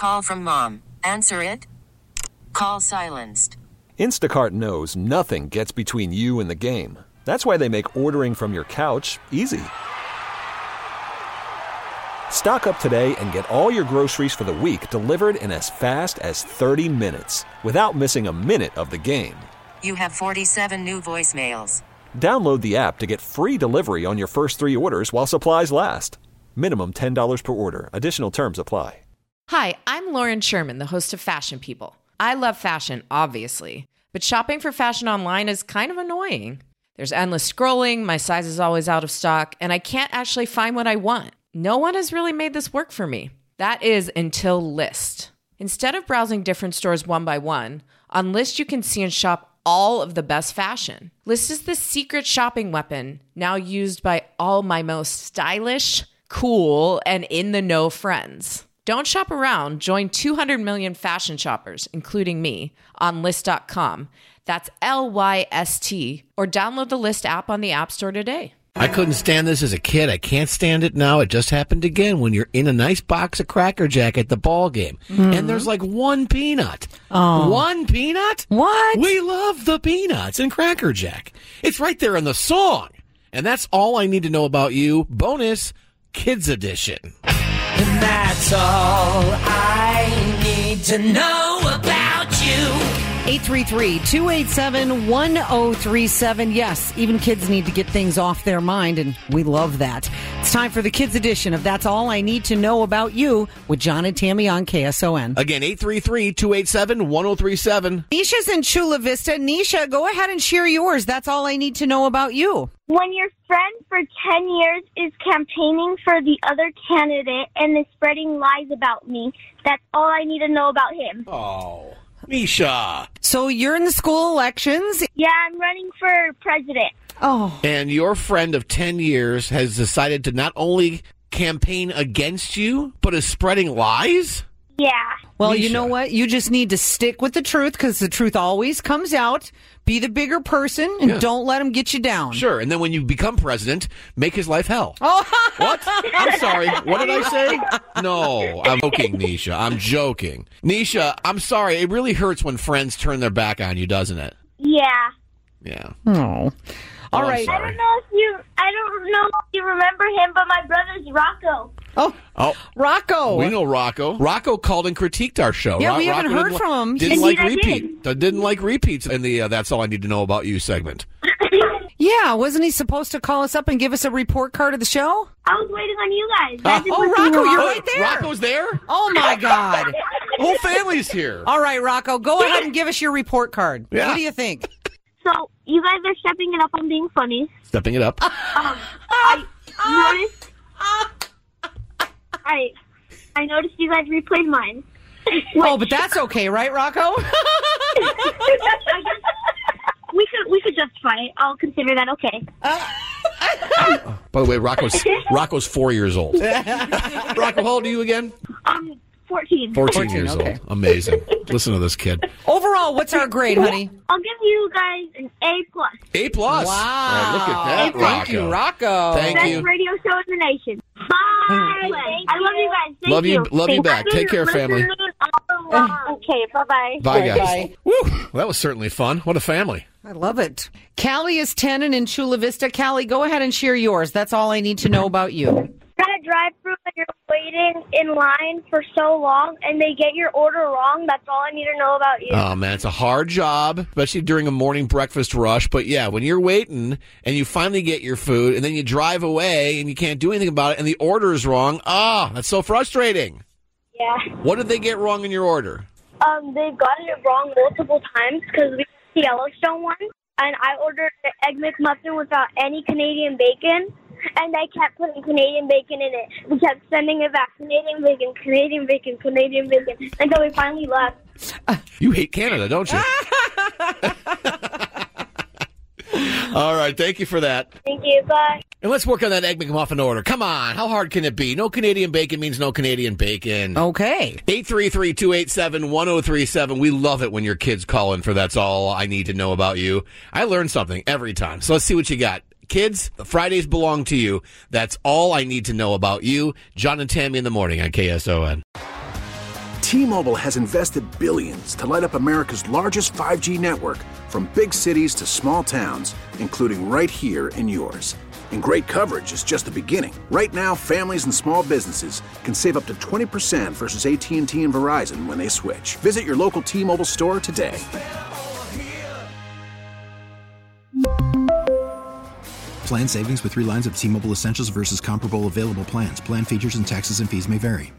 call from mom. Answer it. Call silenced. Instacart knows nothing gets between you and the game. That's why they make ordering from your couch easy. Stock up today and get all your groceries for the week delivered in as fast as 30 minutes without missing a minute of the game. You have 47 new voicemails. Download the app to get free delivery on your first 3 orders while supplies last. Minimum $10 per order. Additional terms apply. Hi, I'm Lauren Sherman, the host of Fashion People. I love fashion, obviously, but shopping for fashion online is kind of annoying. There's endless scrolling, my size is always out of stock, and I can't actually find what I want. No one has really made this work for me. That is until Lyst. Instead of browsing different stores one by one, on Lyst you can see and shop all of the best fashion. Lyst is the secret shopping weapon now used by all my most stylish, cool, and in-the-know friends. Don't shop around. Join 200 million fashion shoppers, including me, on Lyst.com. That's Lyst, or download the Lyst app on the App Store today. I couldn't stand this as a kid. I can't stand it now. It just happened again when you're in a nice box of Cracker Jack at the ball game. Mm-hmm. And there's like one peanut. Oh. One peanut? What? We love the peanuts in Cracker Jack. It's right there in the song. And that's all I need to know about you. Bonus, Kids Edition. And that's all I need to know about you. 833-287-1037. Yes, even kids need to get things off their mind, and we love that. It's time for the Kids Edition of That's All I Need to Know About You with John and Tammy on KSON. Again, 833-287-1037. Nisha's in Chula Vista. Nisha, go ahead and share yours. That's all I need to know about you. When your friend for 10 years is campaigning for the other candidate and is spreading lies about me, that's all I need to know about him. Oh, Nisha. So you're in the school elections? Yeah, I'm running for president. Oh. And your friend of 10 years has decided to not only campaign against you, but is spreading lies? Yeah. Well, Nisha, you know what? You just need to stick with the truth because the truth always comes out. Be the bigger person and don't let him get you down. Sure. And then when you become president, make his life hell. Oh. What? I'm sorry. What did I say? No, I'm joking, Nisha. I'm joking. Nisha, I'm sorry. It really hurts when friends turn their back on you, doesn't it? Yeah. Yeah. Oh. All right. I don't know if you remember him, but my brother's Rocco. Oh, Rocco. We know Rocco. Rocco called and critiqued our show. Yeah, we haven't heard from him. Didn't like repeats in the That's All I Need to Know About You segment. Yeah, wasn't he supposed to call us up and give us a report card of the show? I was waiting on you guys. Rocco, you're right there. Rocco's there? Oh, my God. The whole family's here. All right, Rocco, go ahead and give us your report card. Yeah. What do you think? So, you guys are stepping it up on being funny. Stepping it up. I noticed you guys replayed mine. Oh, but that's okay, right, Rocco? We could justify it. I'll consider that okay. By the way, Rocco's 4 years old. Rocco, how old are you again? 14. 14 years okay. old. Amazing. Listen to this kid. Overall, what's our grade, honey? I'll give you guys an A+. A+. Wow. Oh, look at that, Thank you, Rocco. Thank Best you. radio show in the nation. Bye. I love you guys. Thank you. Love you back. Take care, family. Okay, bye-bye. Bye, guys. Bye. Woo, that was certainly fun. What a family. I love it. Callie is 10 and in Chula Vista. Callie, go ahead and share yours. That's all I need to know about you. At a drive-thru and you're waiting in line for so long and they get your order wrong, that's all I need to know about you. Oh, man, it's a hard job, especially during a morning breakfast rush. But, yeah, when you're waiting and you finally get your food and then you drive away and you can't do anything about it and the order is wrong, that's so frustrating. Yeah. What did they get wrong in your order? They've gotten it wrong multiple times because we got the Yellowstone one, and I ordered the Egg McMuffin without any Canadian bacon, and they kept putting Canadian bacon in it. We kept sending it back, Canadian bacon, Canadian bacon, Canadian bacon, until we finally left. You hate Canada, don't you? All right, thank you for that. Thank you, bye. And let's work on that Egg McMuffin order. Come on, how hard can it be? No Canadian bacon means no Canadian bacon. Okay. 833-287-1037. We love it when your kids call in for That's All I Need to Know About You. I learn something every time. So let's see what you got. Kids, Fridays belong to you. That's all I need to know about you. John and Tammy in the morning on KSON. T-Mobile has invested billions to light up America's largest 5G network, from big cities to small towns, including right here in yours. And great coverage is just the beginning. Right now, families and small businesses can save up to 20% versus AT&T and Verizon when they switch. Visit your local T-Mobile store today. Plan savings with 3 lines of T-Mobile Essentials versus comparable available plans. Plan features and taxes and fees may vary.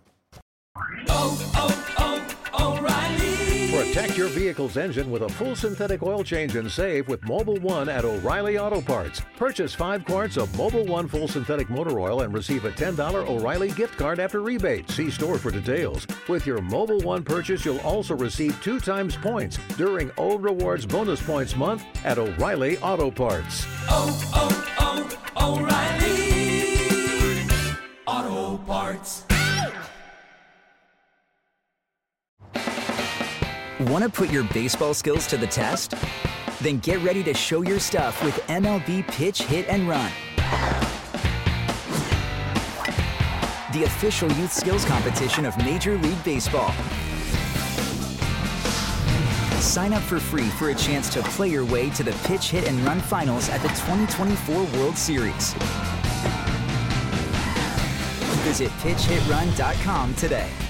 Protect your vehicle's engine with a full synthetic oil change and save with Mobil 1 at O'Reilly Auto Parts. Purchase 5 quarts of Mobil 1 full synthetic motor oil and receive a $10 O'Reilly gift card after rebate. See store for details. With your Mobil 1 purchase, you'll also receive 2 times points during O Rewards Bonus Points Month at O'Reilly Auto Parts. O'Reilly Auto Parts. Want to put your baseball skills to the test? Then get ready to show your stuff with MLB Pitch, Hit, and Run. The official youth skills competition of Major League Baseball. Sign up for free for a chance to play your way to the Pitch, Hit, and Run finals at the 2024 World Series. Visit PitchHitRun.com today.